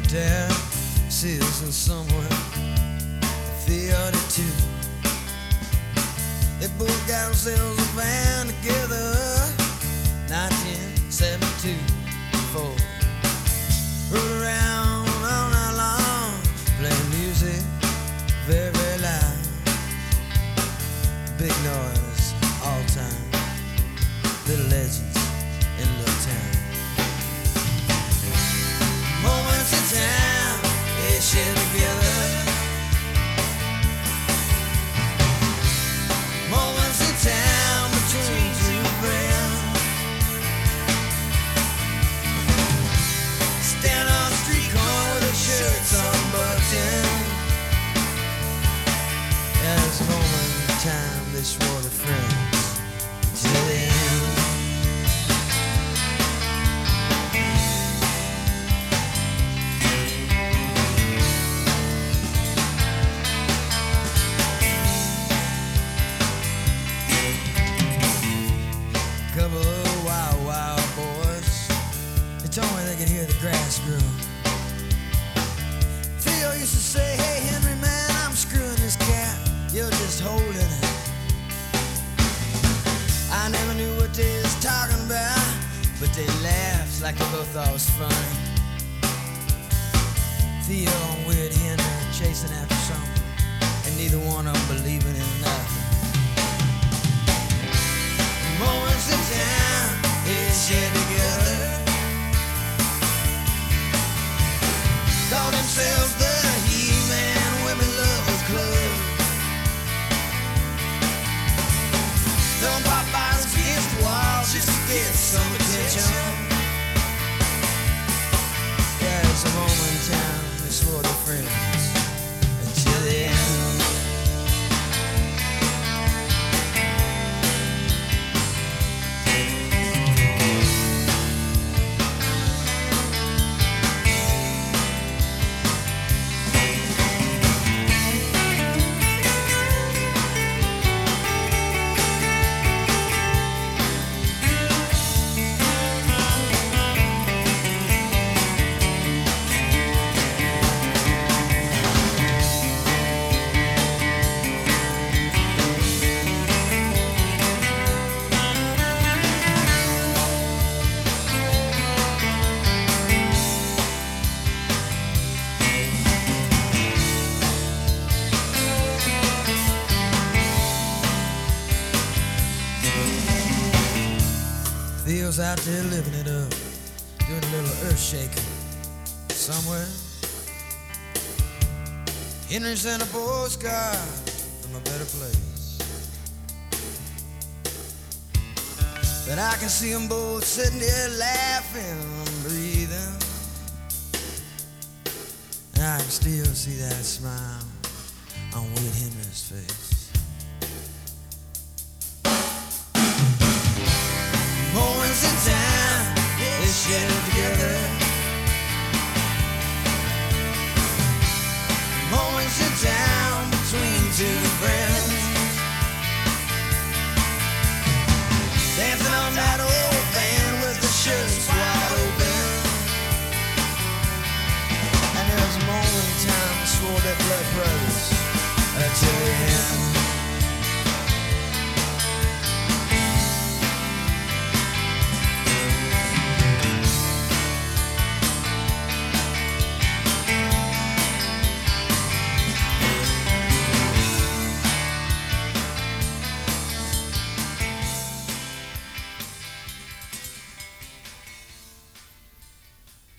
hotel, Citizen somewhere, 32. They both got themselves a van together, 1972. Before rode around all night long, playing music very, very loud. Big noise all time. Little legends in little town. Moments in time they share together. Moments in time between two friends. Stand on the street corner with their shirts unbuttoned. There's a moment in time they swore they're friends till the end. Couple of wild, wild boys, they told me they could hear the grass grow. Theo used to say, hey Henry man, I'm screwing this cat, you're just holding it. I never knew what they was talking about, but they laughed like they both thought it was funny. Theo and Weird Henry chasing after something, and neither one of them believing in nothing. Moments in time they share together, call themselves the He-Man Women Lovers Club. Throwing pop bottles against the walls just to get some attention. Yeah, it's a moment in time they swore they're friends until the end. Theo's out there living it up, doing a little earth shaking somewhere. Henry sent a postcard from a better place, but I can see them both sitting there laughing and breathing, and I can still see that smile on Weird Henry's face.